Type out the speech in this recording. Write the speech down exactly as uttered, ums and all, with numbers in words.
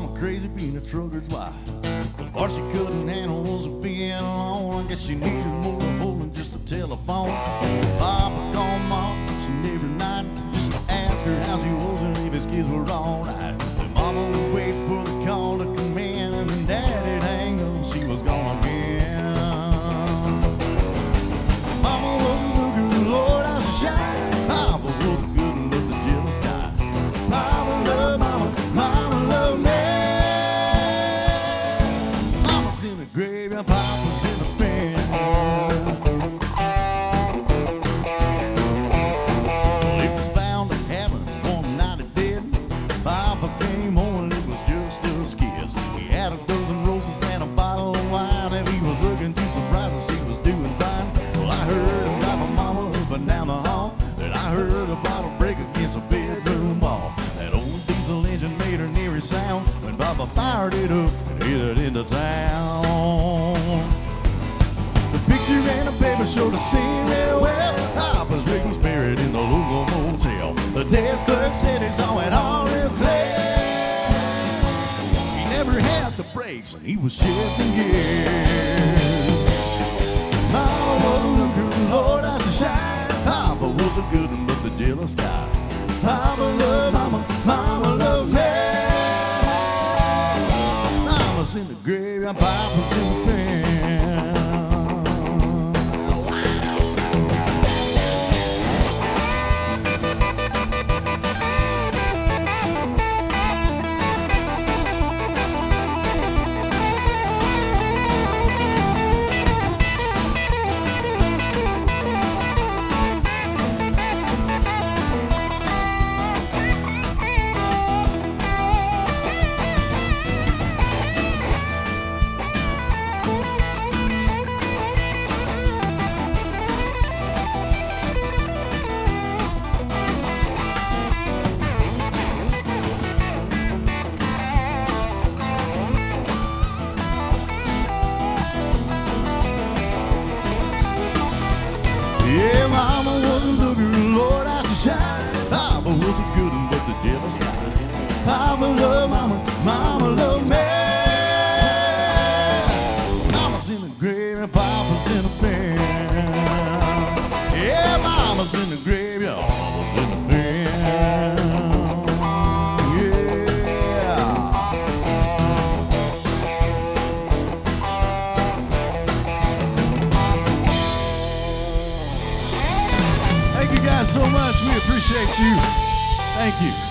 mama crazy being a trucker's wife. The part she couldn't handle was being alone. I guess she needed more more than just a telephone. Papa called mom each and every night just to ask her how she was and if his kids were all right. But mama would wait for the call to come in, and daddy'd hang up, she was gone again. Mama wasn't looking, Lord, how she shine. Papa was a good one with the jealous guy. Papa loved mama, mama loved me. Mama's in the graveyard, Papa's in the pen. Well, it was bound to happen one night it did. Papa came home and it was just us kids. We had a dozen roses and a bottle of wine, and he was looking too surprised that she was doing fine. Well, I heard him drive my mama up and down the hall, then I heard a bottle break against a bedroom wall. That old diesel engine made her nearest sound when Papa fired it up and hit it into town. The picture in the paper showed the scene real well. Papa's rig was buried in the local motel. The desk clerk said he saw it all real clear. He never had the brakes and he was shifting gears. Mama wasn't looking, Lord, I should shine. Papa was a good one, but the jealous guy. Papa loved mama, mama loved me. Mama's in the graveyard, Papa's in the pen. Yeah, mama wasn't looking, Lord, I should shine. Papa was a good one, but the jealous guy. Papa loved mama, mama loved me. Mama's in the graveyard, Papa's in the pen. Yeah, mama's in the graveyard, Papa's in the pen. Yeah. Thank you guys so much. We appreciate you. Thank you.